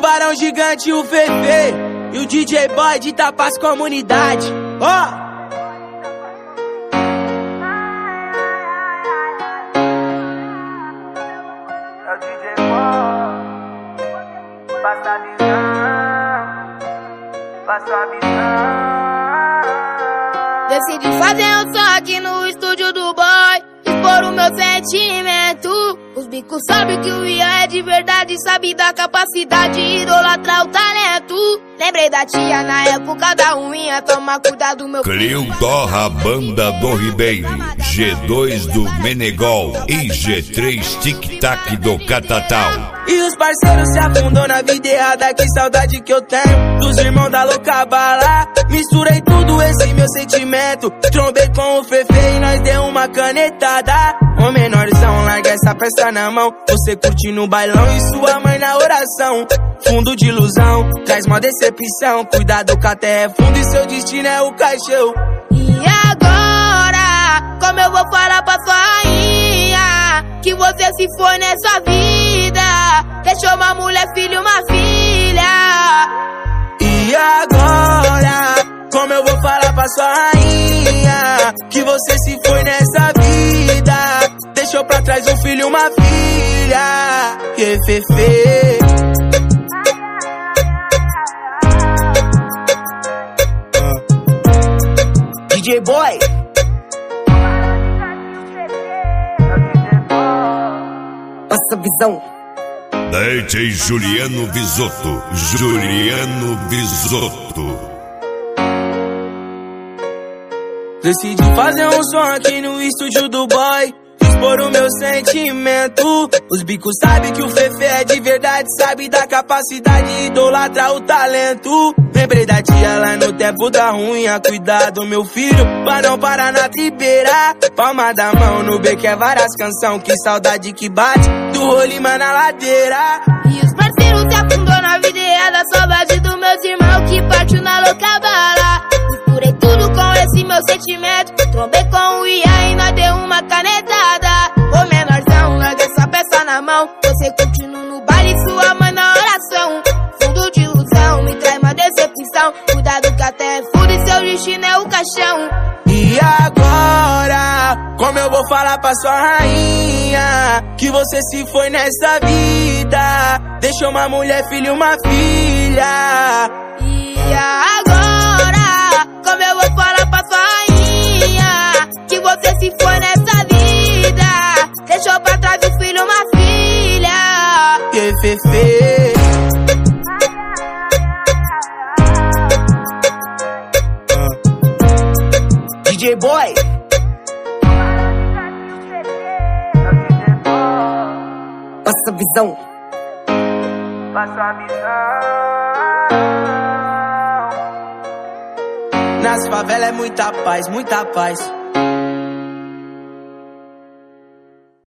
Tubarão Gigante, o Fefe e o DJ Boy de Tapas Comunidade. Ó! É o DJ Boy, passa a visão, passa a visão. Decidi fazer um som aqui no estúdio do Boy, expor o meu sentimento. Os bicos sabem que o Ia é de verdade, sabe da capacidade, idolatrar o talento. Lembrei da tia na época da ruinha, toma cuidado meu filho. Clio Torra, Banda do Ribeiro, G2 do Menegol e G3 Tic Tac do Catatal. E os parceiros se afundou na vida errada, que saudade que eu tenho dos irmãos da louca bala. Misturei tudo esse meu sentimento, trombei com o Fefe e nós deu uma canetada. Ô menorzão, larga essa peça na mão, você curte no bailão e sua mãe na oração. Fundo de ilusão, traz mó decepção, cuidado que a terra é fundo e seu destino é o caixão. E agora, como eu vou falar pra sua rainha que você se foi nessa vida, deixou uma mulher, filho, uma filha? E agora, como eu vou falar pra sua rainha que você se foi nessa vida, deixou pra trás um filho, uma filha? Que Fefe. DJ Boy. Passa visão. DJ Juliano Visotto, Juliano Visotto. Decidi fazer um som aqui no estúdio do Boy, expor o meu sentimento. Os bicos sabem que o Fefe é de verdade, sabe da capacidade, idolatra o talento. Lembrei da tia lá no tempo da ruinha, cuidado meu filho, pra não parar na tribeira. Palma da mão no beco é várias canção, que saudade que bate do Rolimã na ladeira. E os parceiros se afundou na vida errada, saudade dos meus irmãos que partiu na louca bala. Misturei tudo com esse meu sentimento, trombei com o Ia e nós deu uma canetada. Ô menorzão, larga essa peça na mão, você continua no baile e sua mãe na oração. Fundo de ilusão, me traz uma decepção, cuidado que a terra é fundo e seu destino é o caixão. E agora, como eu vou falar pra sua rainha que você se foi nessa vida, deixou uma mulher, filho, uma filha? E agora, como eu vou falar pra sua rainha que você se foi nessa vida, deixou pra trás um filho, uma filha? Que Fefe. DJ Boy. Passa visão. Passa a visão. Nas favelas é muita paz, muita paz.